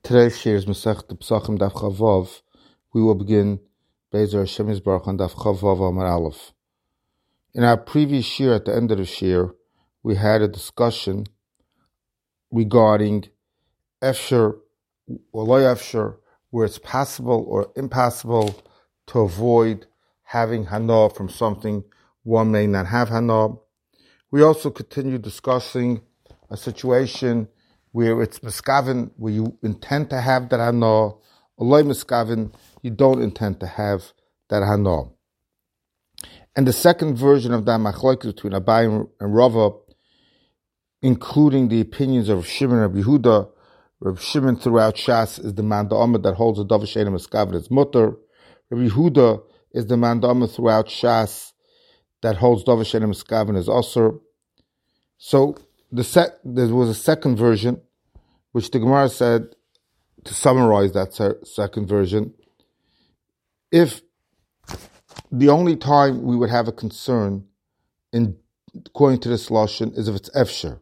Today's shir is Masechet Pesachim Daf Chavav. We will begin Be'ezer Hashem Yisbarach on Daf Chavav Amar Aleph. In our previous shir, at the end of the shir, we had a discussion regarding Efsher or Lo Efsher, where it's possible or impossible to avoid having Hana from something one may not have Hana. We also continued discussing a situation where it's miskaven, where you intend to have that hana, or loy miskaven, you don't intend to have that hana. And the second version of that machlokes between Abai and Rava, including the opinions of Shimon and Rabbi Yehuda. Rabbi Shimon throughout Shas is the man da'amah that holds the davar she'eino miskaven as mutter. Rabbi Yehuda is the man da'amah throughout Shas that holds davar she'eino miskaven as asur. So there was a second version, which the Gemara said, to summarize that second version, if the only time we would have a concern, according to this lashon, is if it's efsher.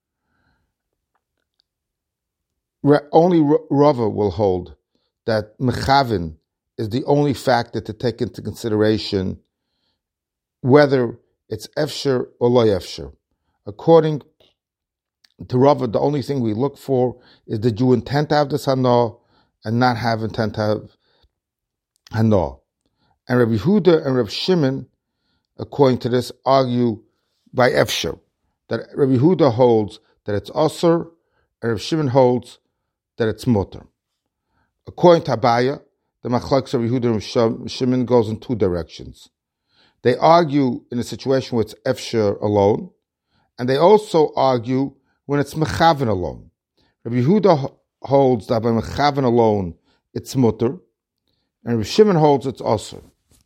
Only Rava will hold that mechavin is the only factor to take into consideration whether it's efsher or lo efsher. According to Rava, the only thing we look for is that you intend to have this hana and not have intent to have hana. And Rabbi Yehuda and Rabbi Shimon, according to this, argue by efsher, that Rabbi Yehuda holds that it's asur and Rabbi Shimon holds that it's mutter. According to Abaya, the machlokes of Rabbi Yehuda and Rabbi Shimon goes in two directions. They argue in a situation where it's efsher alone, and they also argue when it's mechaven alone. Rabbi Yehuda holds that by mechaven alone it's mutter, and Rabbi Shimon holds it's asur.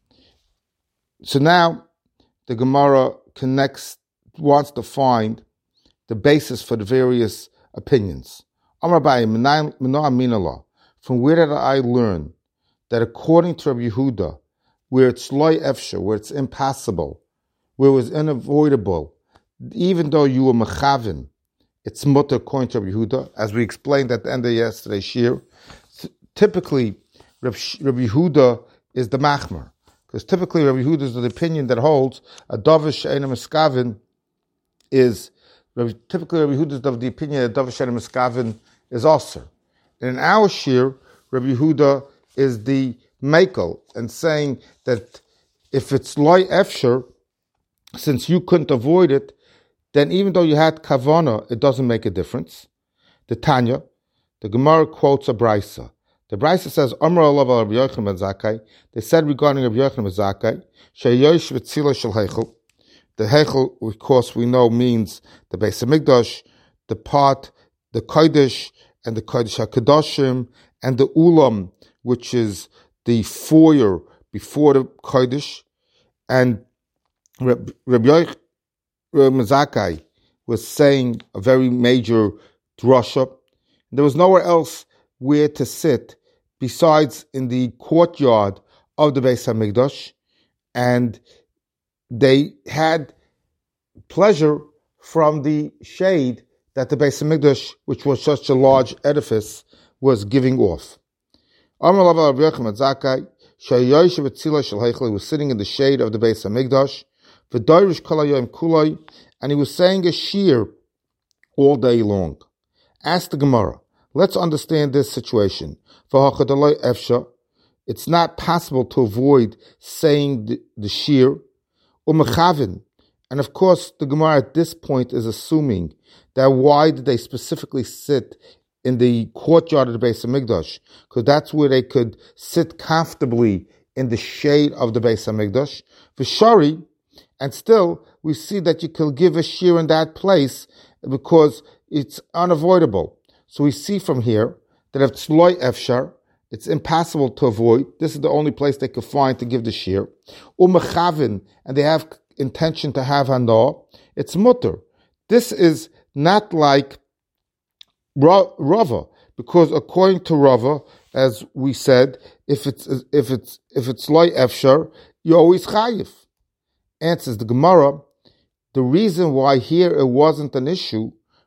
So now the Gemara wants to find the basis for the various opinions. Amar Abaye, Mino Aminallah, from where did I learn that according to Rabbi Yehuda, where it's loy efsher, where it's impossible, where it was unavoidable, even though you were mechaven, it's mutter according to Rabbi Yehuda, as we explained at the end of yesterday's shir. Typically, Rabbi Yehuda is the machmer, because typically Rabbi Yehuda is the opinion that holds a davar she'eino miskaven is. Typically, Rabbi Yehuda is of the opinion that davar she'eino miskaven is asur. And in our shir, Rabbi Yehuda is the mekel, and saying that if it's loy efsher, since you couldn't avoid it, then even though you had kavana, it doesn't make a difference. The Tanya, the Gemara quotes a brisa. The brisa says, Amar Allah Rabbi Yochanan ben Zakkai. They said regarding Rabbi Yochanan ben Zakkai, Sheyosh v'tzila shel heichel. The heichel, of course, we know means the Beis Hamikdash, the part, the kodesh, and the kodesh hakadoshim, and the ulam, which is the foyer before the kodesh. And Rabbi Yochanan Zakkai was saying a very major drasha. There was nowhere else where to sit besides in the courtyard of the Beis Hamikdash, and they had pleasure from the shade that the Beis Hamikdash, which was such a large edifice, was giving off. Amar Rabbi Yochanan Zakkai, Shayosh v'tzila shel heichel, was sitting in the shade of the Beis Hamikdash, and he was saying a shir all day long. Ask the Gemara. Let's understand this situation. It's not possible to avoid saying the shir. And of course, the Gemara at this point is assuming that why did they specifically sit in the courtyard of the Beis Hamikdash? Because that's where they could sit comfortably in the shade of the Beis Hamikdash. V'shari, and still, we see that you can give a shir in that place because it's unavoidable. So we see from here that if it's loy efshar, it's impossible to avoid. This is the only place they could find to give the shir. Umechavin, and they have intention to have hana, it's mutter. This is not like Rava, because according to Rava, as we said, if it's loy efshar, you're always chayiv. Answers the Gemara, the reason why here it wasn't an issue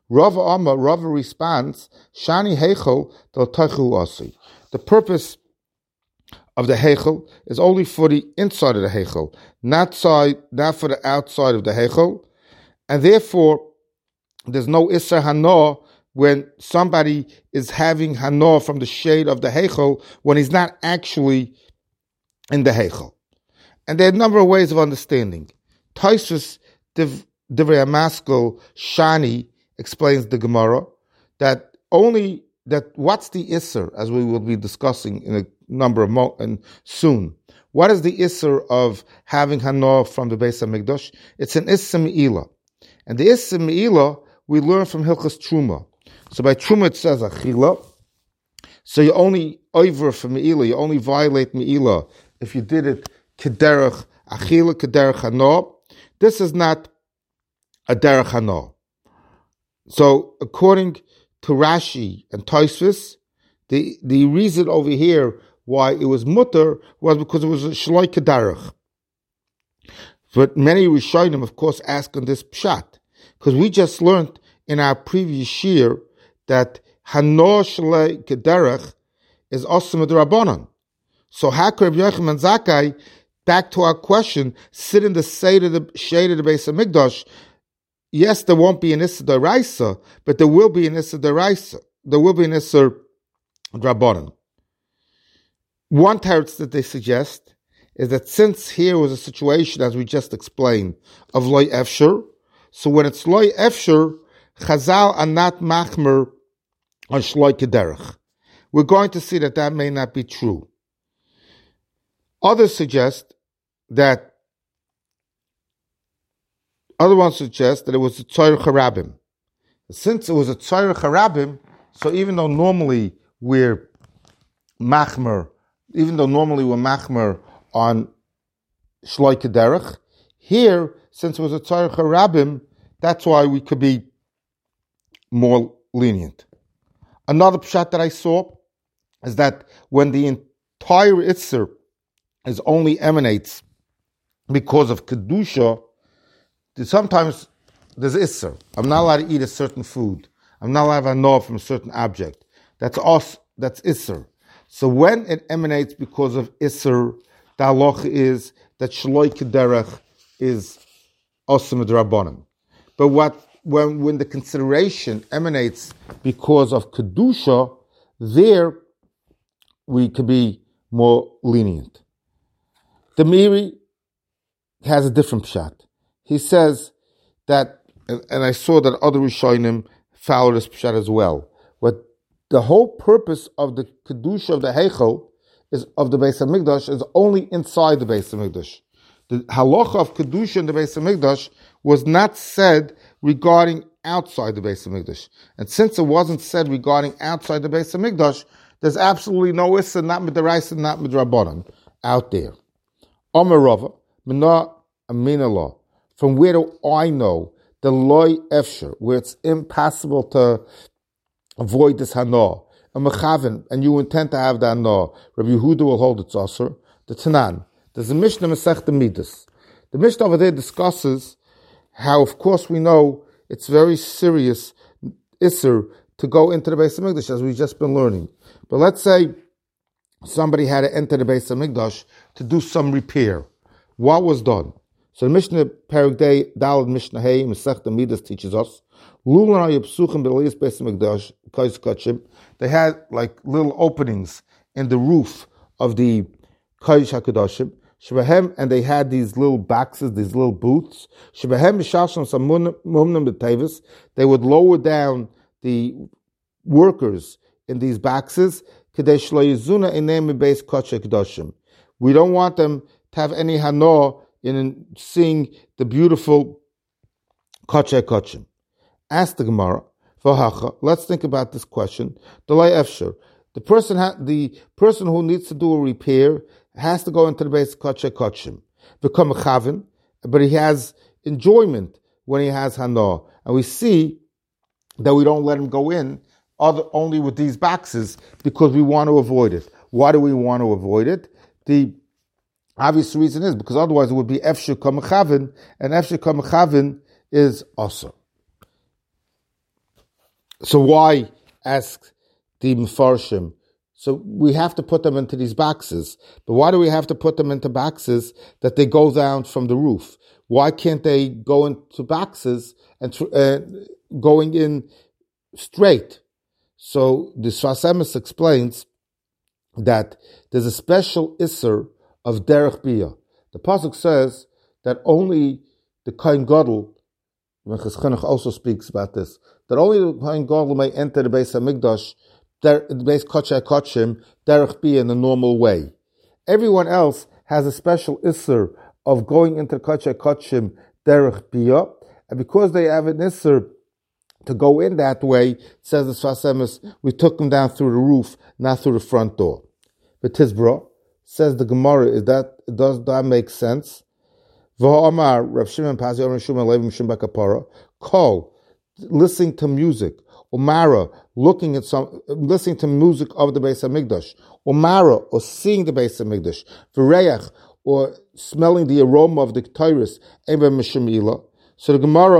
Rava responds, Shani Heichel del Teichu Asi. The purpose of the Heichel is only for the inside of the Heichel, not for the outside of the Heichel, and therefore there's no Isser Hana when somebody is having Hana from the shade of the Heichel when he's not actually in the Heichel. And there are a number of ways of understanding. Taisus Divrei Maskell Shani explains the Gemara that what's the Isser, as we will be discussing in a number of and soon. What is the Isser of having Hana from the Beis HaMikdash? It's an Isser Me'ilah. And the Isser Me'ilah we learn from Hilchas Truma. So by Truma it says Achila. So you only over for Me'ilah, you only violate Me'ilah if you did it Kederach Achila, Kederach Hana. This is not a Derech Hana. So according to Rashi and Tosfos, the reason over here why it was mutter was because it was a Shloi Kederach. But many Rishonim, of course, ask on this pshat, because we just learned in our previous year that Hana Shloi Kederach is Osam D'Rabbanan. So how could Rabbi Yochanan Zakkai, back to our question, sit in the shade of the Beis HaMikdash? Yes, there won't be an Issa D'Oraisa, but there will be an Issa D'Oraisa. There will be an Issa D'Rabbanan. One teretz that they suggest is that since here was a situation, as we just explained, of Loi Efsher, so when it's Loi Efsher, Chazal are not machmer on Shloi Kederach. We're going to see that may not be true. Others suggest that Other ones suggest that it was a Tzorech Harabim. Since it was a Tzorech Harabim, so even though normally we're machmer on Shloi Kederach, here, since it was a Tzorech Harabim, that's why we could be more lenient. Another pshat that I saw is that when the entire Itzer is only emanates because of Kedusha, sometimes there's Isser. I'm not allowed to eat a certain food. I'm not allowed to know from a certain object. That's Isser. So when it emanates because of Isser, the halacha is that Shloi Kederach is Osam D'Rabbanan. But when the consideration emanates because of Kedusha, there we could be more lenient. The Miri has a different pshat. He says that, and I saw that other Rishonim follow this pshat as well. But the whole purpose of the kedusha of the heichel is of the Beis HaMikdash is only inside the Beis HaMikdash. The halacha of kedusha in the Beis HaMikdash was not said regarding outside the Beis HaMikdash. And since it wasn't said regarding outside the Beis HaMikdash, there's absolutely no issa, not midraisa, not midrabanan, out there. Omer Rava, Mina Aminallah. From where do I know the loy efsher, where it's impossible to avoid this hana, a mechaven, and you intend to have the hana? Rabbi Yehuda will hold its asur. The Tanan. There's a Mishnah Masechta Midas. The Mishnah over there discusses how, of course, we know it's very serious isser to go into the Beis HaMikdash, as we've just been learning. But let's say somebody had to enter the Beis HaMikdash to do some repair. What was done? So the Mishnah Perek Day Daled Mishnah Hey Masechta Midas teaches us they had like little openings in the roof of the Kodesh HaKadoshim, and they had these little boxes, these little booths. They would lower down the workers in these boxes. We don't want them to have any hana in seeing the beautiful Kodesh HaKadoshim. Ask the Gemara, let's think about this question. The person who needs to do a repair has to go into the base Kodesh HaKadoshim, become a chavin, but he has enjoyment when he has hana. And we see that we don't let him go in only with these boxes because we want to avoid it. Why do we want to avoid it? The obvious reason is because otherwise it would be efshir kamachavin, and efshir kamachavin is also. So why, ask the Mefarshim? So we have to put them into these boxes. But why do we have to put them into boxes that they go down from the roof? Why can't they go into boxes and going in straight? So the Sfas Emes explains that there's a special isser of derech biyah. The pasuk says that only the Kohen Gadol, Minchas Chinuch also speaks about this, that only the Kohen Gadol may enter the Beis HaMikdash, the Beis Kodesh HaKodshim, derech biyah in the normal way. Everyone else has a special isser of going into the Kodesh HaKodshim derech biyah, and because they have an isser to go in that way, says the Sfas Emes, we took them down through the roof, not through the front door. But Tizbra, says the Gemara, does that make sense? V'ha'amar, Rav Shimon Pazi, Omer Shuma, Levim Shum Bakapara, call, listening to music, Umara, listening to music of the Beis HaMikdash, Umara, or seeing the Beis HaMikdash, V'reach, or smelling the aroma of the Ketores, Eba Mishemila. So the Gemara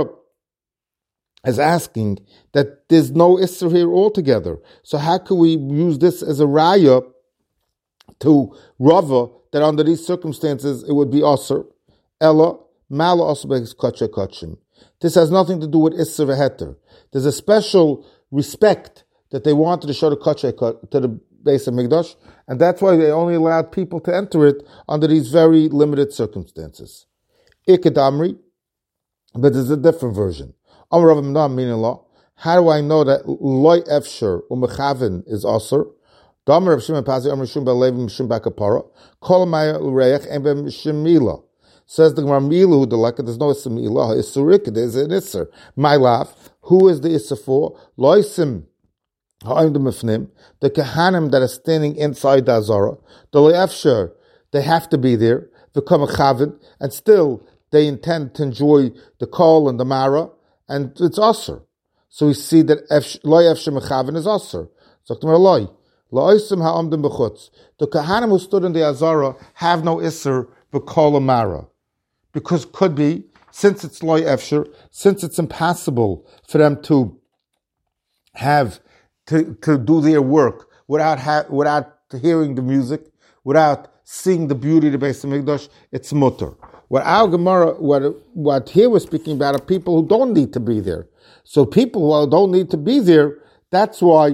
is asking that there's no Isser here altogether. So how can we use this as a raya to Rava that under these circumstances it would be Asr? Ella, Mala Asr Kodesh HaKodshim. This has nothing to do with Isser v'Heter. There's a special respect that they wanted to show to the Beis HaMikdash, and that's why they only allowed people to enter it under these very limited circumstances. Ikadamri, but there's a different version. How do I know that loy efsher umechavin is aser? Damer of Shimon Pazi Amr Shum Balev Mishum Bakapara. Kol Maya Ureich and Bem Shemila. Says the Gemara Milu Deleka. There's no Ismila. Isurik. There's an Isser. My laugh. Who is the Isser for? Loisim. Ha'im the Mifnim. The Kahanim that are standing inside the Azara. The loy efsher. They have to be there. Become a chavin, and still they intend to enjoy the kol and the mara. And it's Asr. So we see that Loy Efsher Mechavin is Asr. So Loy. Lo'osim ha'amdim b'chutz. The Kahanim who stood in the Azara have no Isser b'kol amara. Because could be, since it's Loy Efsher, since it's impossible for them to have, to do their work without hearing the music, without seeing the beauty of the Beis HaMikdash, it's mutter. What our Gemara, what here we're speaking about are people who don't need to be there. So people who don't need to be there, that's why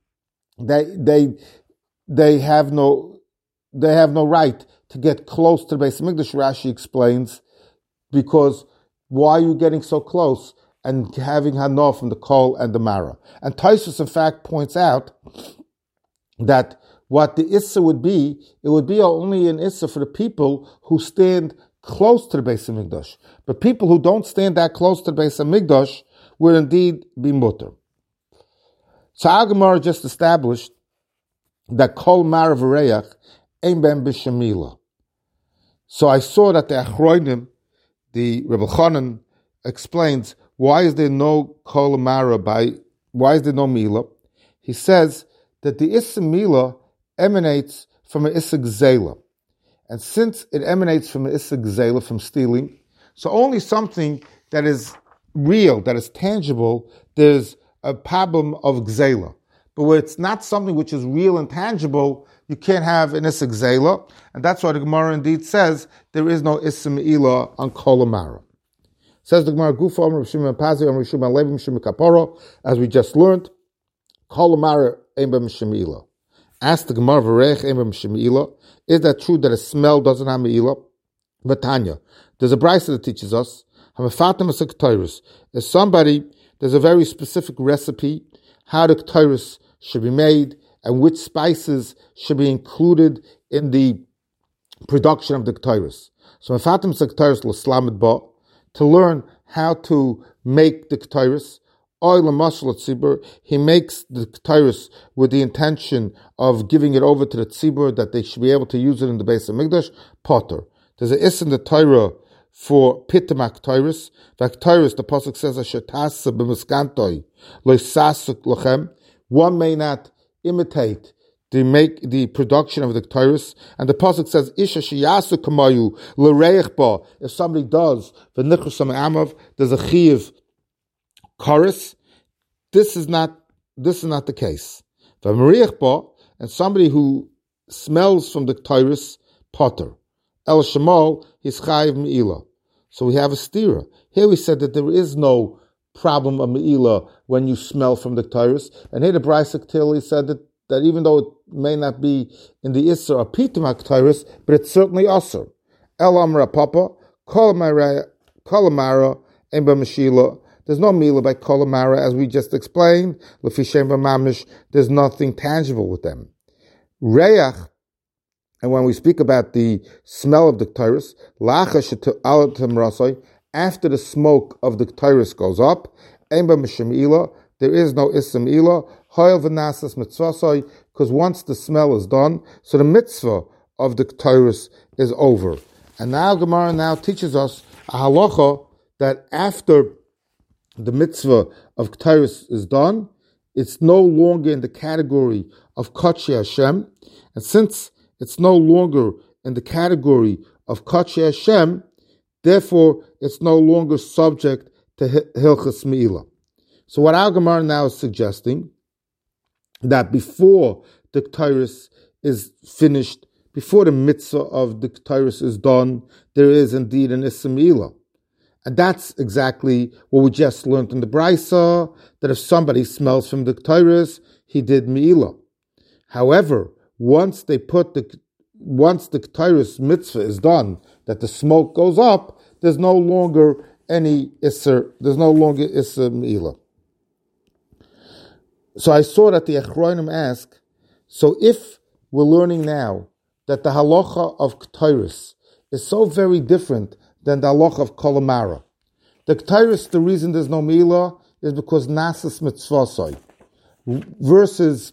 they have no right to get close to the Beis HaMikdash. Rashi explains, because why are you getting so close and having hana from the kol and the mara? And Taisus in fact points out that what the issa would be, it would be only an issa for the people who stand close to the Beis HaMikdash. But people who don't stand that close to the Beis HaMikdash will indeed be mutter. So our Gemara just established that kol marav v'reach ein ben b'shemila. So I saw that the Achronim, the Rebbe Chanan, explains why is there no kol mara why is there no mila? He says that the issa mila emanates from an issa gzela. And since it emanates from an issa gzela, from stealing, so only something that is real, that is tangible, there's a problem of gzela. But where it's not something which is real and tangible, you can't have an issa gzela. And that's why the Gemara indeed says there is no issa meila on kol amara. Says the Gemara, Gufa Amar Shimon Pazi Amar Shimon Levim Shimon Kapara, as we just learned, kol amara ein b'm shemila. Ask the Gemara, V'reich ein b'm shemila. Is that true that a smell doesn't have meila? Vatanya. There's a brisa that teaches us, if somebody, there's a very specific recipe, how the ketores should be made, and which spices should be included in the production of the ketores. So Mefatim Seketores l'slamed ba, to learn how to make the ketores, oil and muscle at tzibur, he makes the ketores with the intention of giving it over to the tzibur, that they should be able to use it in the Beis HaMikdash, potter. There's a is in the Torah for pitamak ketores. The ketores, the pasuk says, "Ashetasa b'miskantoi loisasuk lochem." One may not imitate the production of the ketores, and the pasuk says, "Isha sheyasu kamayu l'reich ba." If somebody does the nichus amav, there's a chiyuv chorus. this is not the case. And somebody who smells from the Ketores potter, El Shemol, he's chayiv meila. So we have a stira. Here we said that there is no problem of meila when you smell from the Ketores, and here the Brisa clearly said that even though it may not be in the Isser or Pitum HaKetores, but it's certainly Asr. El Amra Papa, Kolamara, and B'Meshila. There's no Mila by Kolamara, as we just explained. L'fishem B'Mamish, there's nothing tangible with them. Reach, and when we speak about the smell of the Ketores, after the smoke of the Ketores goes up, there is no Ism Ila, because once the smell is done, so the mitzvah of the Ketores is over. And now Gemara now teaches us a halacha that after the mitzvah of Ketores is done, it's no longer in the category of Kachi Hashem, and since it's no longer in the category of Kachi Hashem, therefore it's no longer subject to Hilchas Meila. So what our Gemara now is suggesting, that before the Ketores is finished, before the mitzvah of the Ketores is done, there is indeed an Issa Meila. And that's exactly what we just learned in the Brisa, that if somebody smells from the Ketores, he did Meila. However, once the Ketores mitzvah is done, that the smoke goes up, there's no longer any Isser, there's no longer Isser Meila. So I saw that the Achronim ask, so if we're learning now that the halacha of Ketores is so very different than the halacha of Kolamara. The Ketores, the reason there's no Meila is because Nasas Mitzvasai, versus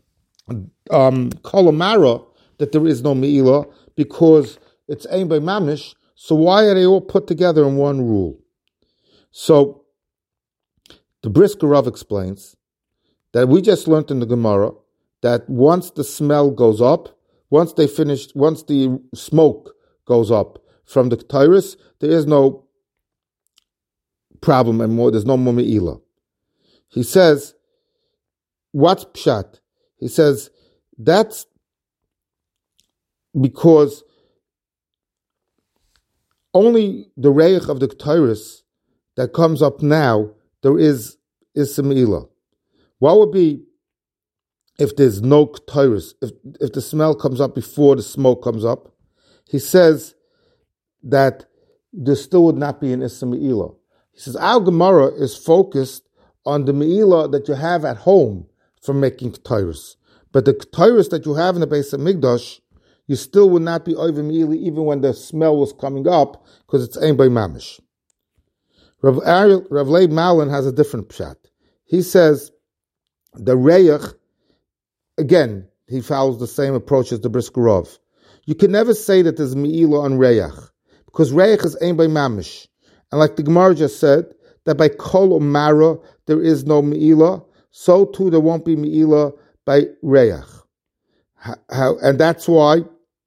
Kolamara, that there is no Meila because it's aimed by Mamish. So why are they all put together in one rule? So the Brisker Rav explains that we just learned in the Gemara that once the smell goes up, once the smoke goes up from the Ketores, there is no problem anymore, there's no more Meila. He says, what's Pshat? He says, that's because only the Reich of the Ketores that comes up now, there is some Meila. What would be if there's no Ketores, if the smell comes up before the smoke comes up? He says that there still would not be an Issa Meila. He says, our Gemara is focused on the Meila that you have at home from making Ketores. But the Ketores that you have in the Beis HaMikdash, you still would not be over Meila even when the smell was coming up, because it's aimed by Mamish. Rav Leib Malin has a different pshat. He says, the Reich, again, he follows the same approach as the Brisker Rav. You can never say that there's Meila on Reich, because Reich is aimed by Mamish. And like the Gemara just said, that by Kol Umara there is no Meila, so too there won't be Meila by Reich. And that's why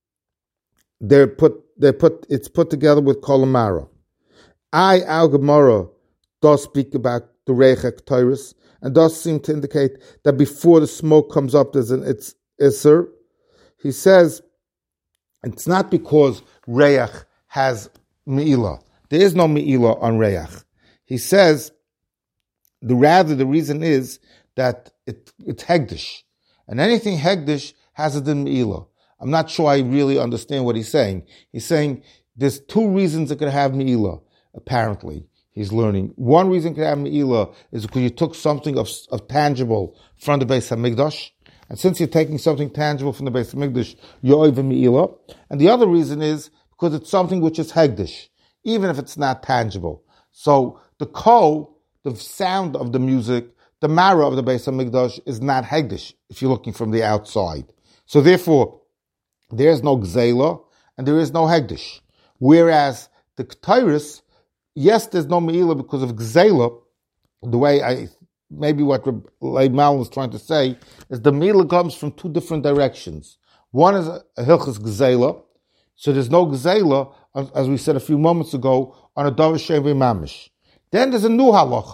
it's put together with Kol Umara. Our Gemara does speak about the Reich Ketores, and does seem to indicate that before the smoke comes up, there's an Isser. He says it's not because Reich has Meila. There is no Meila on Reich. He says the reason is that it's Hegdish. And anything Hegdish has a din Meila. I'm not sure I really understand what he's saying. He's saying there's two reasons it could have Meila, apparently. He's learning. One reason it could have Meila is because you took something of tangible from the Beis HaMikdash. And since you're taking something tangible from the Beis HaMikdash, you're over Meila. And the other reason is because it's something which is Hegdish, even if it's not tangible. So the sound of the music, the marrow of the Beis HaMikdash is not Hegdish, if you're looking from the outside. So therefore, there is no Gzela, and there is no Hegdish. Whereas the Ketores, yes, there's no Meila because of Gzela, the way maybe what Leib Malin was trying to say, is the Meila comes from two different directions. One is a Hilchas Gzela, so there's no Gzela, as we said a few moments ago, on a Davar Shein Mamish. Then there's a new halacha,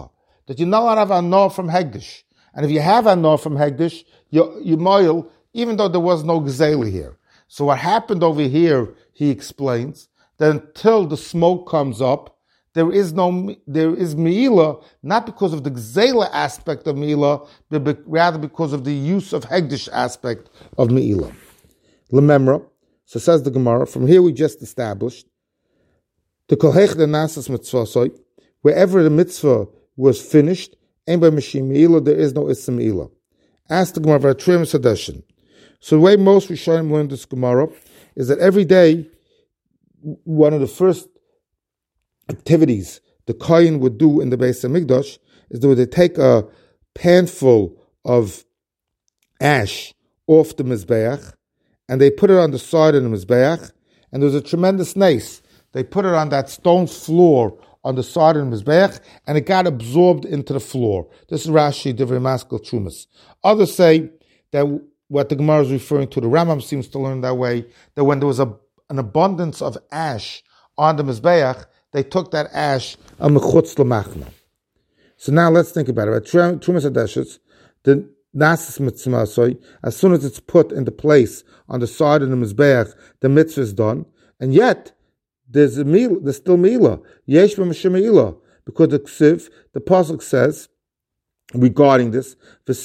that you're not allowed to have anor from Hegdish. And if you have anor from Hegdish, you moil, even though there was no gzela here. So what happened over here, he explains, that until the smoke comes up, there is meila, not because of the gzela aspect of meila, but rather because of the use of Hegdish aspect of meila. Lememra, so says the Gemara, from here we just established, the kolhech the nasas mitzvah, wherever the mitzvah was finished, and by machine meila, there is no issa meila. Ask the Gemara for a trim sedeshin. So the way most Rishonim learn this Gemara is that every day, one of the first activities the Kohen would do in the Beis HaMikdash is that they take a panful of ash off the Mizbeach and they put it on the side of the Mizbeach, and there's a tremendous nace. They put it on that stone floor on the side of the Mizbeach, and it got absorbed into the floor. This is Rashi, Divrei Maskil Trumas. Others say that what the Gemara is referring to, the Rambam seems to learn that way, that when there was an abundance of ash on the Mizbeach, they took that ash al mechutz l'machna. So now let's think about it. Trumas Hadeshes, the Nasas mitzvah, as soon as it's put into place on the side of the Mizbeach, the mitzvah is done, and yet there's still Meila. Yesh b'mashim because the Ksiv, the Pasuk says, regarding this,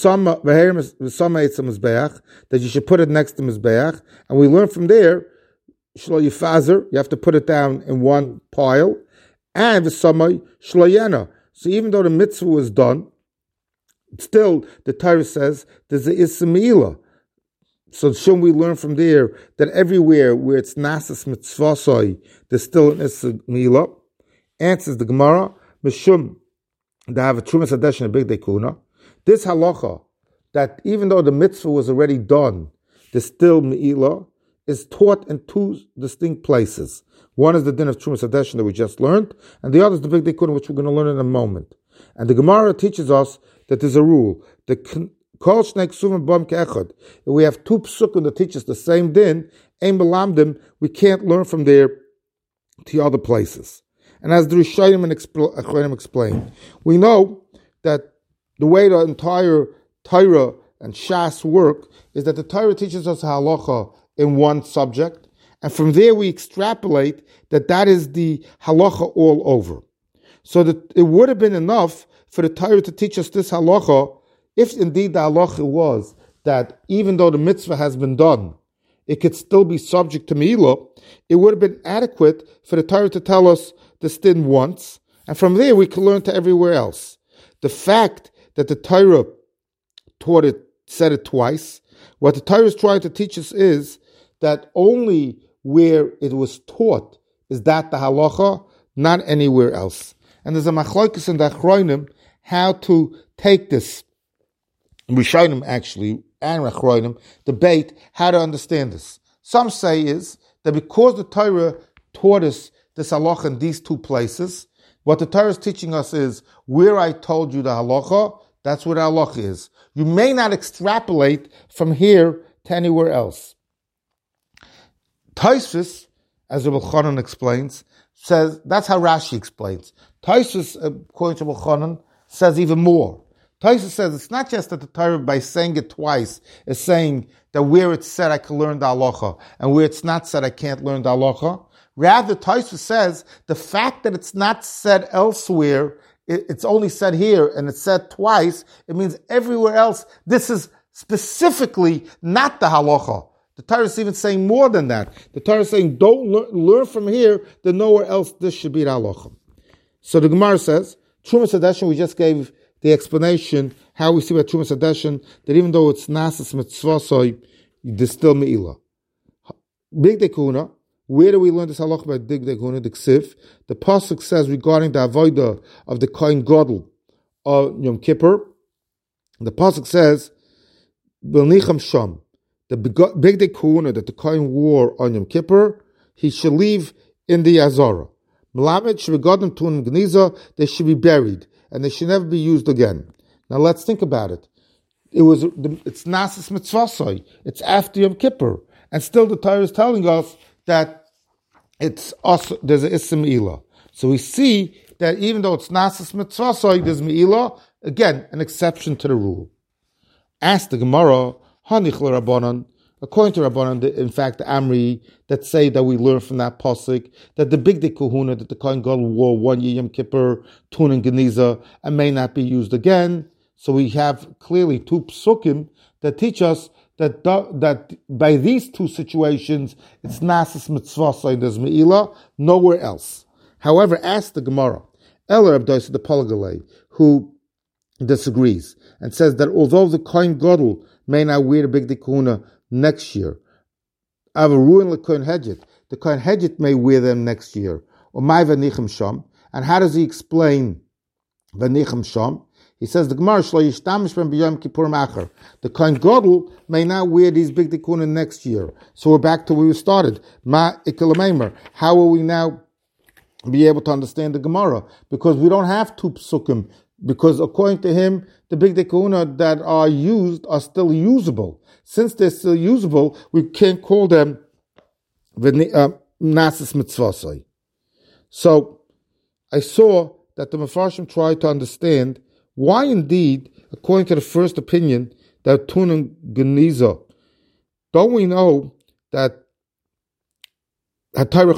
that you should put it next to Mizbeach, and we learn from there, shlo yifazer, you have to put it down in one pile, and v'samay shlo yana. So even though the mitzvah was done, still the Torah says there's a issa meila. So shouldn't we learn from there that everywhere where it's nasas mitzvah, there's still an issa meila? Answers the Gemara, mishum, they have a trumas hadesh and a big dekuna. This halacha, that even though the mitzvah was already done, there's still meila, is taught in two distinct places. One is the din of trumas hadesh that we just learned, and the other is the big dekuna, which we're going to learn in a moment. And the Gemara teaches us that there's a rule. If we have two psukim that teach us the same din, we can't learn from there to other places. And as the Rishonim and Achronim explain, we know that the way the entire Torah and Shas work is that the Torah teaches us halacha in one subject, and from there we extrapolate that is the halacha all over. So that it would have been enough for the Torah to teach us this halacha, if indeed the halacha was that even though the mitzvah has been done, it could still be subject to meila. It would have been adequate for the Torah to tell us this din once, and from there we can learn to everywhere else. The fact that the Torah said it twice, what the Torah is trying to teach us is that only where it was taught is that the halacha, not anywhere else. And there's a machlokes in the Achronim how to take this. Rishonim actually, and Achronim, debate how to understand this. Some say is that because the Torah taught us this halacha in these two places, what the Torah is teaching us is, where I told you the halacha, that's where the halacha is. You may not extrapolate from here to anywhere else. Tosfos, as Rabbi Chanan explains, says, that's how Rashi explains. Tosfos, according to Rabbi Chanan, says even more. Tosfos says it's not just that the Torah, by saying it twice, is saying that where it's said I can learn the halacha, and where it's not said I can't learn the halacha. Rather, Tosfos says the fact that it's not said elsewhere, it's only said here, and it's said twice, it means everywhere else, this is specifically not the halacha. The Torah is even saying more than that. The Torah is saying, don't learn from here, then nowhere else this should be the halacha. So the Gemara says, Trumas Hadeshin, we just gave the explanation, how we see about Trumas Hadeshin, that even though it's nasas mitzvah, there's still meila. Big dekuna, where do we learn this halacha about big dekuna? The Ksiv, the Pasuk says regarding the avodah of the Kohen Gadol of Yom Kippur, the Pasuk says, B'nicham Sham, the big dekuna that the Kohen wore on Yom Kippur, he should leave in the Azara. Melamed should be gotten to an gniza, they should be buried, and they should never be used again. Now let's think about it. It's nasas mitzvah, it's after Yom Kippur, and still the Torah is telling us that there's an issa meila. So we see that even though it's Nasas Mitzvah, there's Me'ilah, again, an exception to the rule. Ask the Gemara, Hanich Rabbanan, according to Rabbanan, in fact, the Amri, that say that we learn from that pasuk that the big kahuna that the Kohen Gadol wore 1 year Yom Kippur, Tun and Geniza, and may not be used again. So we have clearly 2 psukim that teach us that by these 2 situations, it's Nasas Mitzvah, so there's Me'ilah, nowhere else. However, ask the Gemara, Eller Abdois the Polgalei, who disagrees and says that although the Kohen Gadol may not wear the big kahuna next year, Avaruin leKohen Hedget, the Kohen Hedget may wear them next year. Or my Vanichem Sham, and how does he explain Vanichem Sham? He says the Gemara Shlo Yishtamish Ben B'Yom Kippur Macher. The Kohen Gadol may not wear these big kahuna next year. So we're back to where we started. Ma Ikelameimer. How will we now be able to understand the Gemara? Because we don't have 2 psukim. Because according to him, the big kahuna that are used are still usable. Since they're still usable, we can't call them Nasas Mitzvah. So I saw that the Mefarshim tried to understand why indeed, according to the first opinion, that Tun and Geniza, don't we know that the Torah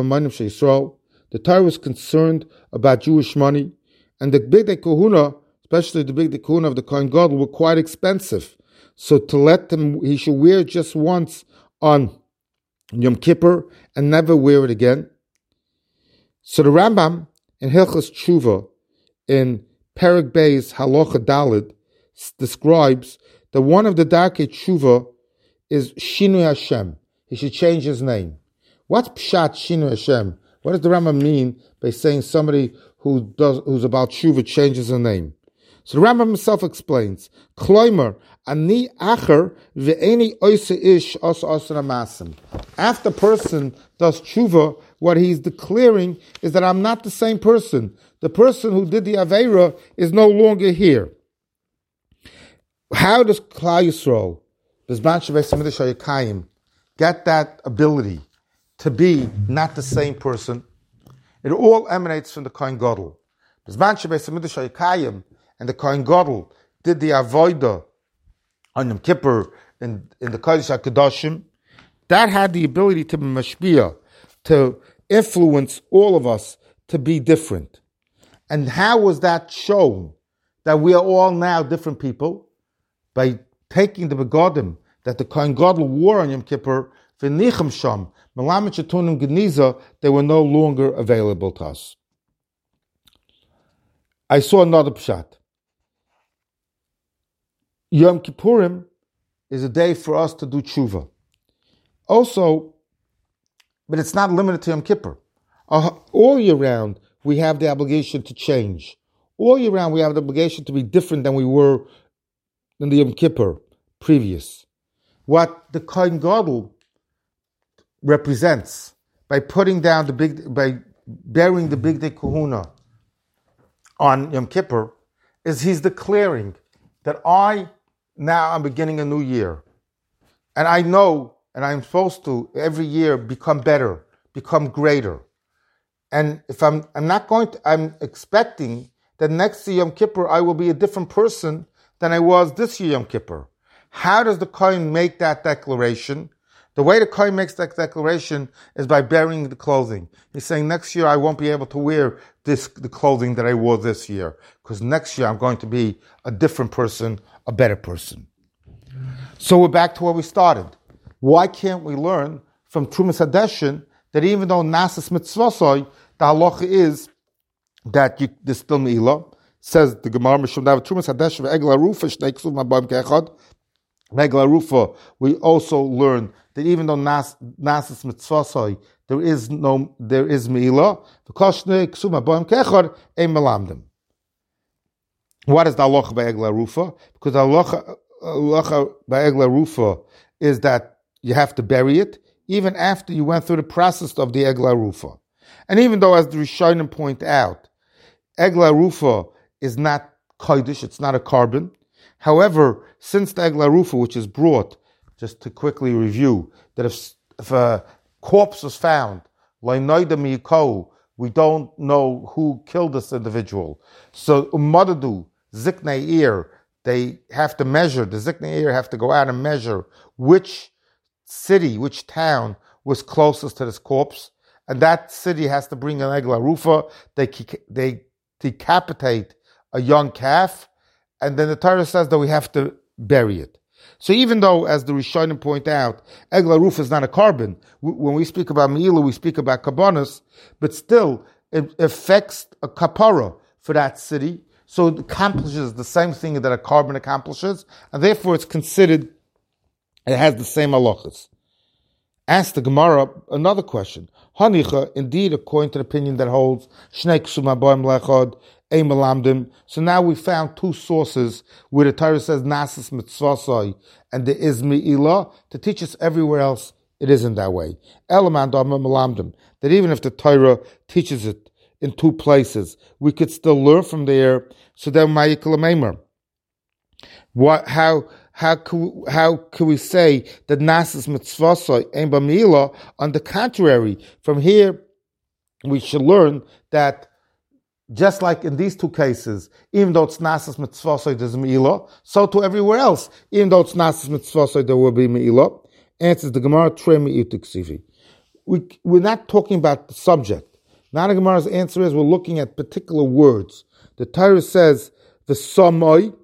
was concerned about Jewish money, and the big kahuna, especially the big kahuna of the Kohen Gadol, were quite expensive. So to let him, he should wear it just once on Yom Kippur and never wear it again. So the Rambam in Hilchos Tshuva in Perek Beis Halacha Daled describes that one of the Darkei Tshuva is Shinui Hashem. He should change his name. What's Pshat Shinui Hashem? What does the Rambam mean by saying somebody who's about Tshuva changes her name? So the Rambam himself explains, Kloimer, ani acher ve'eni oise ish os amasim. After a person does Tshuva, what he's declaring is that I'm not the same person. The person who did the Aveira is no longer here. How does Klal Yisrael, get that ability to be not the same person? It all emanates from the Kohen Gadol. And the Kohen Gadol did the Avodah on Yom Kippur in the Kodesh HaKadoshim. That had the ability to be mashpia, to influence all of us to be different. And how was that shown? That we are all now different people? By taking the begodim that the Kohen Gadol wore on Yom Kippur, v'nichem sham, melamed shetunim geniza, they were no longer available to us. I saw another pshat. Yom Kippurim is a day for us to do tshuva. Also, but it's not limited to Yom Kippur. All year round, we have the obligation to change. All year round, we have the obligation to be different than we were in the Yom Kippur previous. What the Kohen Gadol represents by putting down by burying the big kahuna on Yom Kippur is he's declaring that I'm beginning a new year. And I know, and I'm supposed to every year become better, become greater. And if I'm expecting that next year Yom Kippur I will be a different person than I was this year Yom Kippur. How does the Kohen make that declaration? The way the Kohen makes that declaration is by burying the clothing. He's saying next year I won't be able to wear the clothing that I wore this year, because next year I'm going to be a different person, a better person. So we're back to where we started. Why can't we learn from Trumas Hadeshin that even though Nasas Mitzvah, the halacha is that there's still Me'ilah? Says the Gemara, Trumas Hadeshin ve'egla rufa shnei ksuv ma'bayim ke'echad. Egla rufa, we also learn that even though Nasas Mitzvah, there is Me'ilah, because shnei ksuv ma'bayim ke'echad ein melamdim. What is the halacha by Egla Rufa? Because the halacha by Egla Rufa is that you have to bury it even after you went through the process of the Egla Rufa. And even though, as the Rishonim point out, Egla Rufa is not kodesh, it's not a carbon. However, since the Egla Rufa, which is brought, just to quickly review, that if a corpse was found, we don't know who killed this individual. So umadadu ziknei ir, they have to measure, the ziknei ir have to go out and measure which city, which town was closest to this corpse, and that city has to bring an egla rufa. They decapitate a young calf, and then the Torah says that we have to bury it. So even though, as the Rishonim point out, egla rufa is not a carbon, when we speak about me'ilah, we speak about kabbanas, but still it affects a kapara for that city, so it accomplishes the same thing that a carbon accomplishes, and therefore it's considered, it has the same halachas. Ask the Gemara another question. Hanicha, indeed, according to the opinion that holds Shnei Ksum Habayim Lechad, Ein Melamdim. So now we found two sources where the Torah says Nasis Mitzvasai and there is Me'ilah. To teach us everywhere else, it isn't that way. Elamand Amma Melamdim. That even if the Torah teaches it in two places, we could still learn from there. So then Ma'ikal Meimer. How can we say that Nasis Mitzvasai Ein B'Me'ilah? On the contrary, from here we should learn that just like in these two cases, even though it's Nasis Mitzvasai, there's Me'ilah, so to everywhere else, even though it's Nasis Mitzvasai, there will be Me'ilah. Answers the Gemara, Trei Me'itik Sivi. We're not talking about the subject. Now the Gemara's answer is we're looking at particular words. The Torah says, the Samai.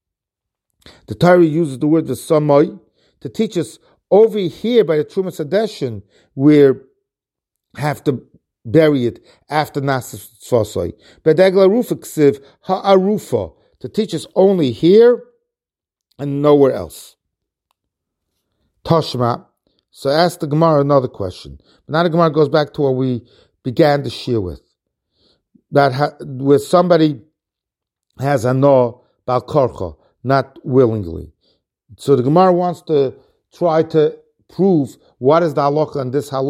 The Torah uses the word the Samai to teach us over here by the Trumas Hadeshin, we have to bury it after Nasis Tzvasai. But Egla Rufa Ksiv Ha'arufa, to teach us only here and nowhere else. Tashma. So ask the Gemara another question. But now the Gemara goes back to what we began the shir with. That where somebody has a no bal korcha, not willingly. So the Gemara wants to try to prove what is the halacha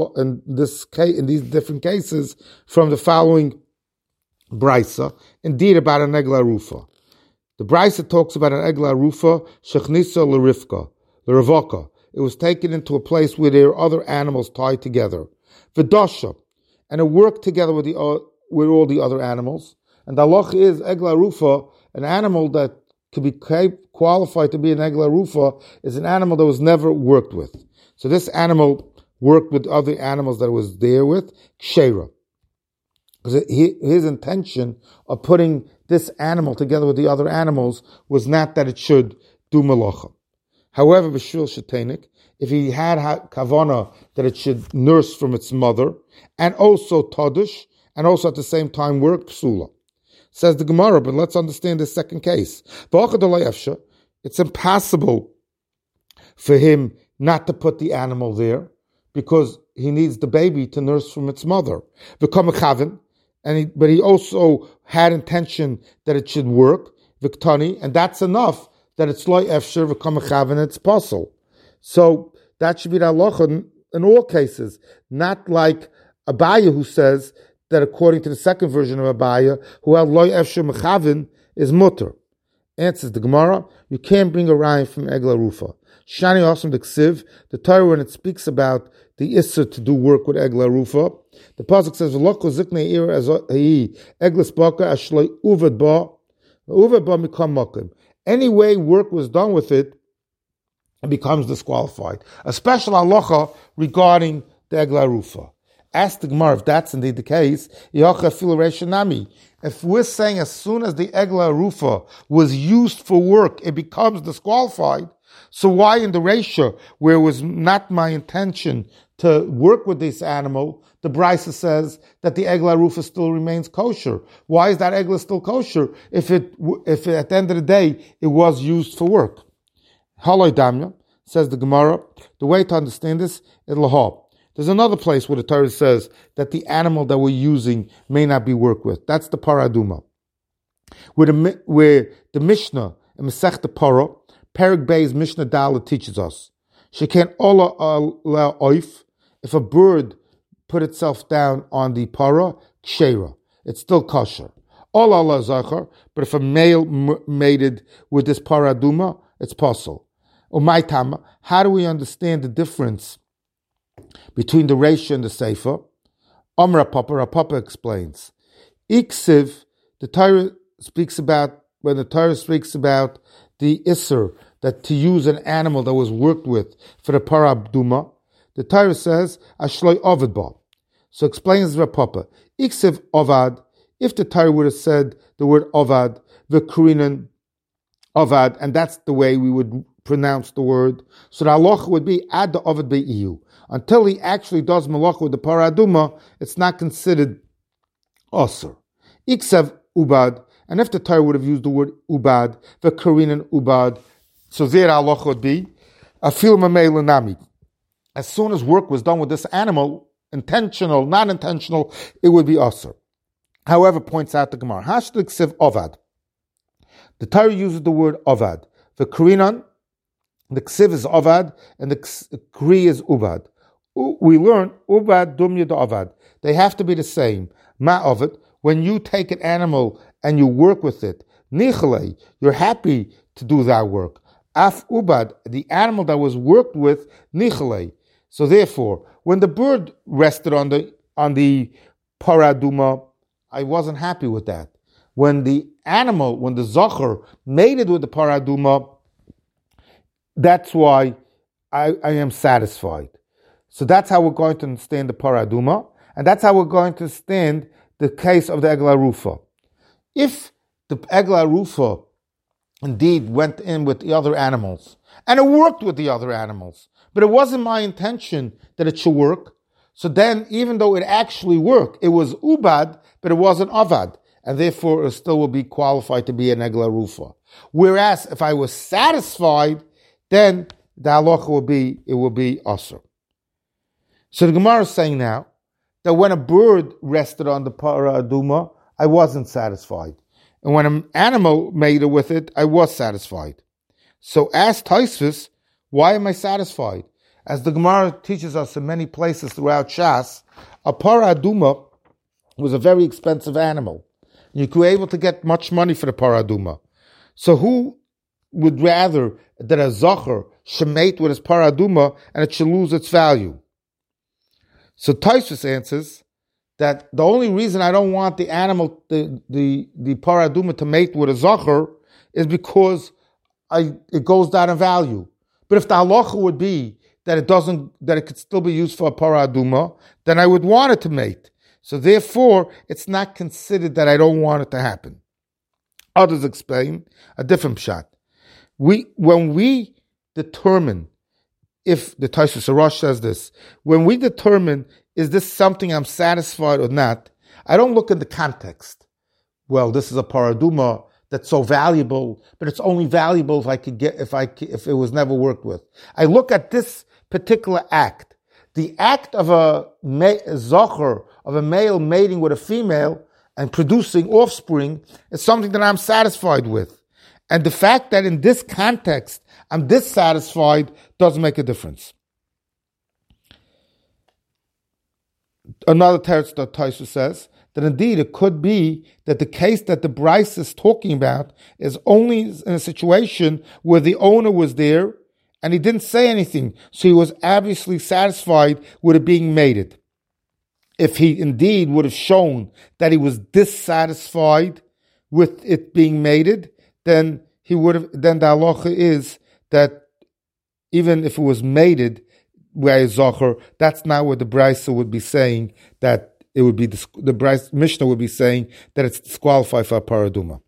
in these different cases from the following brisa. Indeed, about an egla rufa. The brisa talks about an egla rufa shechnisa l'rivka, l'ravoka. It was taken into a place where there are other animals tied together. V'dasha, and it worked together with all the other animals. And the halacha is egla rufa, an animal that could be qualified to be an egla rufa, is an animal that was never worked with. So this animal worked with other animals that it was there with, kshera. Because his intention of putting this animal together with the other animals was not that it should do malacha. However, b'shul shetenik, if he had kavana that it should nurse from its mother, and also tadush, and also at the same time work psula. Says the Gemara, but let's understand this second case. It's impossible for him not to put the animal there because he needs the baby to nurse from its mother. But he also had intention that it should work, Viktani, and that's enough that it's loy efshir v'kamachavin, it's possible. So that should be the halacha in all cases, not like Abaya who says that according to the second version of Abaya, who held loy efshir mechavin is mutter. Answers the Gemara, you can't bring a ryan from Egla Rufa. Shani Osam the Ksiv, the Torah when it speaks about the Isser to do work with Egla Rufa, the pasuk says, "V'loko ziknei ir as he Eglas baka ashloi uvad ba mikam makim." Any way work was done with it, it becomes disqualified. A special halacha regarding the Egla Rufa. Ask the Gemara if that's indeed the case. If we're saying as soon as the Egla Rufa was used for work, it becomes disqualified, so why in the Reisha, where it was not my intention to work with this animal, the Brisa says that the Egla Rufa still remains kosher? Why is that Egla still kosher if at the end of the day it was used for work? Haloi Damya, says the Gemara, the way to understand this is lahab. There's another place where the Torah says that the animal that we're using may not be worked with. That's the paraduma. Where the Mishnah in Masechta Para, Perek Bey's Mishnah Dalet teaches us, Sheken ola oif, if a bird put itself down on the para, kshera, it's still kosher. Ola la zachar, but if a male mated with this paraduma, it's possible. Umaytama, how do we understand the difference between the Reisha and the Seifa? Amra Papa explains. Iksiv, the Torah speaks about, when the Torah speaks about the Isser, that to use an animal that was worked with for the Parah Aduma, the Torah says, Ashloi Ovid Ba. So explains Rav Papa. Iksiv Ovad, if the Torah would have said the word Ovad, the Korean Ovad, and that's the way we would pronounce the word, so the halacha would be Ad the Ovad Be'iyu. Until he actually does malacha with the Parah Aduma, it's not considered Osir. Iksev Ubad, and if the Torah would have used the word Ubad, the Korean Ubad, so there halacha would be Afil Mamei Lenami. As soon as work was done with this animal, intentional, non-intentional, it would be Osir. However, points out the Gemara, Hashlik Siv Ovad. The Torah uses the word Ovad. The Korean, the Ksiv is Ovad, and the Kri is Ubad. We learn Ubad Dumya da Ovad. They have to be the same. Ma Ovad, when you take an animal and you work with it, Nichalei, you're happy to do that work. Af Ubad, the animal that was worked with, Nichalei. So therefore, when the bird rested on the Parah Aduma, I wasn't happy with that. When the animal, when the Zocher mated with the Parah Aduma, that's why I am satisfied. So that's how we're going to understand the Parah Aduma, and that's how we're going to understand the case of the Egla Rufa. If the Egla Rufa indeed went in with the other animals, and it worked with the other animals, but it wasn't my intention that it should work, so then even though it actually worked, it was Ubad, but it wasn't Avad, and therefore it still will be qualified to be an Egla Rufa. Whereas if I was satisfied, then the halacha will be Asr. So the Gemara is saying now that when a bird rested on the Parah Aduma, I wasn't satisfied. And when an animal mated with it, I was satisfied. So ask Tosfos, why am I satisfied? As the Gemara teaches us in many places throughout Shas, a Parah Aduma was a very expensive animal. You were able to get much money for the Parah Aduma. So who would rather that a Zocher should mate with his Parah Aduma and it should lose its value? So Tosfos answers that the only reason I don't want the animal, the Parah Aduma to mate with a Zocher is because it goes down in value. But if the halacha would be that it could still be used for a Parah Aduma, then I would want it to mate. So therefore, it's not considered that I don't want it to happen. Others explain a different pshat. When we determine, if the Tosfos Rosh says this, when we determine, is this something I'm satisfied or not, I don't look at the context. Well, this is a Parah Aduma that's so valuable, but it's only valuable if it was never worked with. I look at this particular act. The act of a zocher, of a male mating with a female and producing offspring, is something that I'm satisfied with. And the fact that in this context I'm dissatisfied doesn't make a difference. Another teretz that Tosfos says that indeed it could be that the case that the Bryce is talking about is only in a situation where the owner was there and he didn't say anything, so he was obviously satisfied with it being mated. If he indeed would have shown that he was dissatisfied with it being mated, then the halacha is that even if it was mated by a zocher, that's not what the Brisa would be saying, that it would be the Brisa Mishnah would be saying that it's disqualified for a Parah Aduma.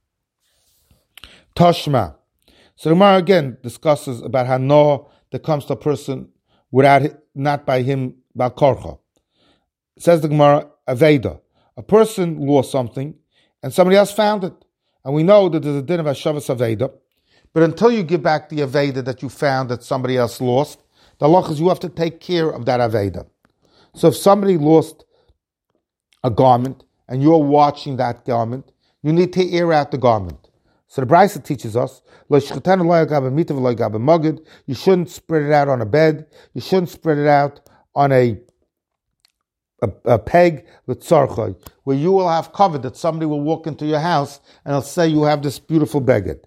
Tashma. So the Gemara again discusses about hana that comes to a person not by him Bal Korcha. Says the Gemara, Aveda. A person lost something and somebody else found it. And we know that there's a din of Hashavas Aveda. But until you give back the Aveda that you found that somebody else lost, the halacha is you have to take care of that Aveda. So if somebody lost a garment and you're watching that garment, you need to air out the garment. So the Brisa teaches us, you shouldn't spread it out on a bed, you shouldn't spread it out on a peg, where you will have covered that somebody will walk into your house and they'll say you have this beautiful beged.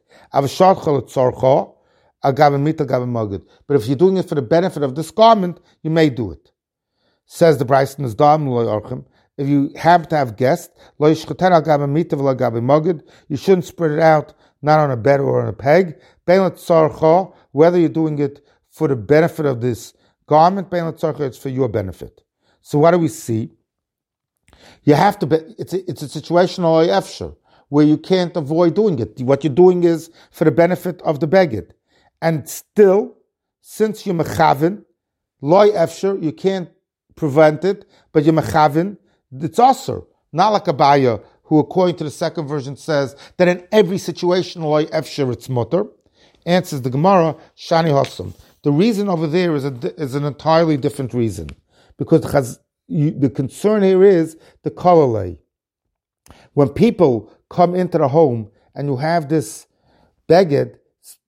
But if you're doing it for the benefit of this garment, you may do it. Says the Bryce Nizdam Loy Orchim. If you happen to have guests, you shouldn't spread it out not on a bed or on a peg. Whether you're doing it for the benefit of this garment, it's for your benefit. So what do we see? You have to be, it's a situational efshar where you can't avoid doing it. What you're doing is for the benefit of the beged. And still, since you're mechavin, loy efshar, you can't prevent it, but you're mechavin, it's asur. Not like Abaya, who according to the second version says that in every situation, loy efshar, it's mutter. Answers the Gemara, shani hosam. The reason over there is an entirely different reason. Because the concern here is the kolalei. When people come into the home and you have this beged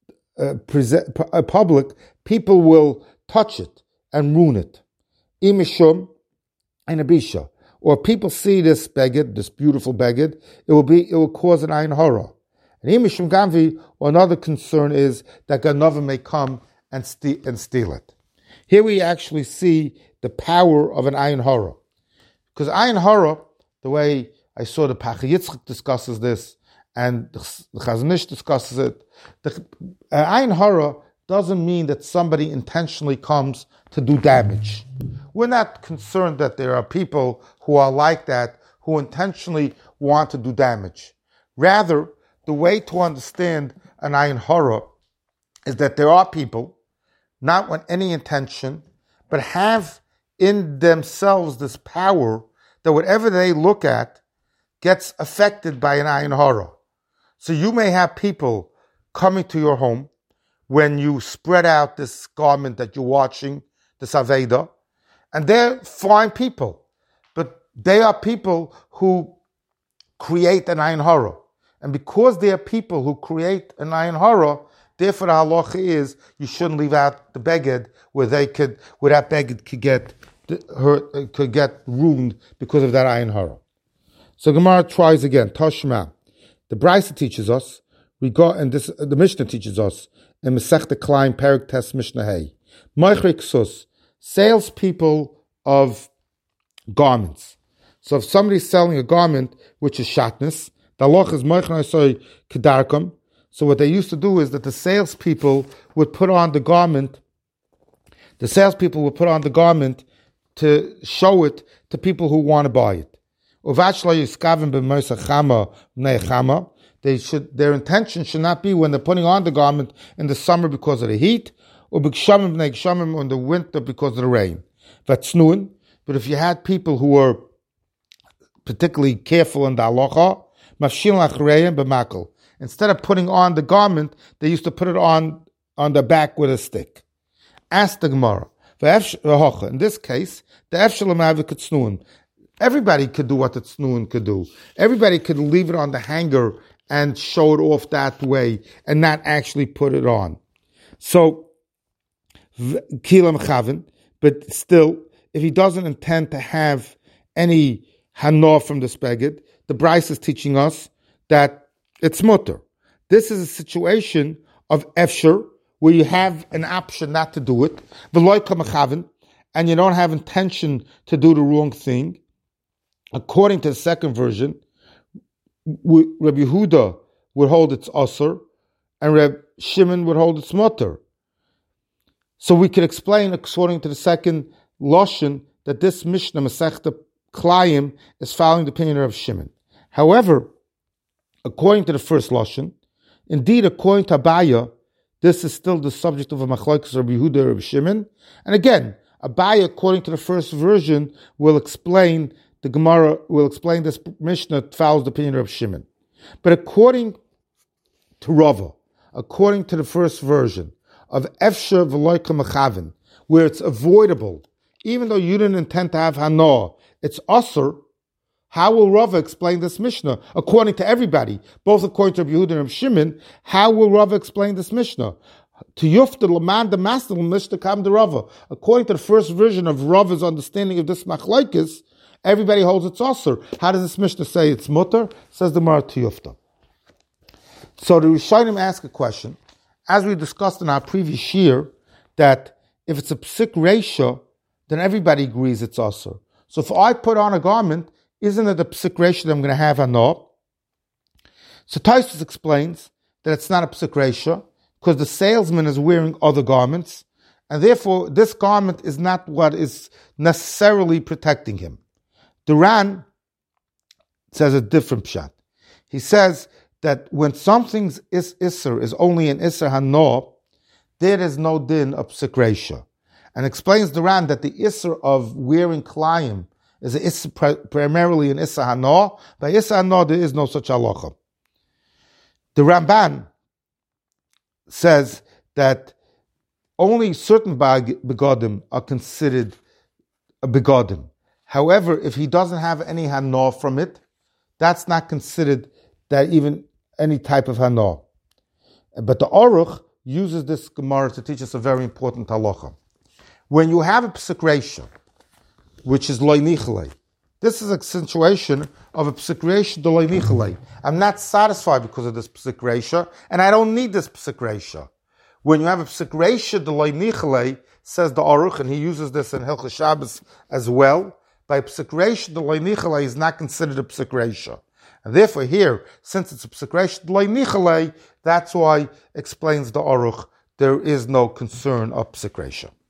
public, people will touch it and ruin it. Imishum and abisha. Or people see this beged, this beautiful beged, it will cause an ayin hara. And imishum gamvi, or another concern is that Ganava may come and steal it. Here we actually see the power of an ayin hara. Because ayin hara, the way I saw the Pach Yitzchak discusses this, and the Chazon Ish discusses it, the ayin hara doesn't mean that somebody intentionally comes to do damage. We're not concerned that there are people who are like that, who intentionally want to do damage. Rather, the way to understand an ayin hara is that there are people, not with any intention, but have in themselves this power that whatever they look at gets affected by an ayin hara. So you may have people coming to your home when you spread out this garment that you're watching, this Aveda, and they're fine people, but they are people who create an ayin hara. And because they are people who create an ayin hara, therefore the halacha is you shouldn't leave out the beged where that beged could get ruined because of that ayin hara. So Gemara tries again. Toshma, the Brisa teaches us, the Mishnah teaches us in Masechta Klein Perik Tes Mishnah Hey, Meichre Ksus, salespeople of garments. So if somebody's selling a garment which is shatnez, the halacha is Meichre Asoi Kedarkam. So what they used to do is that the salespeople would put on the garment. The salespeople would put on the garment to show it to people who want to buy it. Their intention should not be when they're putting on the garment in the summer because of the heat, or in the winter because of the rain. But if you had people who were particularly careful in the halacha, instead of putting on the garment, they used to put it on the back with a stick. Ask the Gemara. In this case, the efshalam everybody could do what the tznuin could do. Everybody could leave it on the hanger and show it off that way and not actually put it on. So, kilam chavin, but still, if he doesn't intend to have any hanor from the beged, the Bryce is teaching us that it's mutter. This is a situation of efshar, where you have an option not to do it, and you don't have intention to do the wrong thing. According to the second version, Rabbi Yehuda would hold its asur, and Rabbi Shimon would hold its mutter. So we could explain, according to the second lashon, that this Mishnah Masechta Klayim is following the opinion of Shimon. However, according to the first lashon, indeed, according to Abaya, this is still the subject of a machlokes Rabbi Yehuda or Rabbi Shimon. And again, Abaya, according to the first version, will explain the Gemara, will explain this Mishnah follows the opinion of Shimon. But according to Rava, according to the first version of Efshar V'loika Mechavin, where it's avoidable, even though you didn't intend to have Hana, it's Asr. How will Rava explain this Mishnah? According to everybody, both according to Rabbi Yehuda and Rabbi Shimon, how will Rava explain this Mishnah? To Yufta Laman the Master Mishnah Kam de Rava. According to the first version of Rava's understanding of this machlokes, everybody holds it's Asr. How does this Mishnah say it's mutter? Says the Gemara to Yufta. So the Rishonim ask a question, as we discussed in our previous year, that if it's a psik reisha, then everybody agrees it's asur. So if I put on a garment, isn't it a psik resha that I'm going to have hana? So Tosfos explains that it's not a psik resha because the salesman is wearing other garments, and therefore this garment is not what is necessarily protecting him. The Ran says a different pshat. He says that when something's isser is only an isser hana, there is no din of psik resha, and explains the Ran that the isser of wearing klayim is an isser, primarily an isser hana. By isser hana there is no such halacha. The Ramban says that only certain begodim are considered a begodim. However, if he doesn't have any hana from it, that's not considered that even any type of hana. But the Aruch uses this Gemara to teach us a very important halacha. When you have a psik resha, which is loy nichalei, this is a situation of a psik resha de loy nichalei. I'm not satisfied because of this psik resha, and I don't need this psik resha. When you have a psik resha de loy nichalei, says the Aruch, and he uses this in Hilchos Shabbos as well, by psik resha de loy nichalei is not considered a psik resha. And therefore here, since it's a psik resha de loy nichalei, that's why explains the Aruch, there is no concern of psik resha.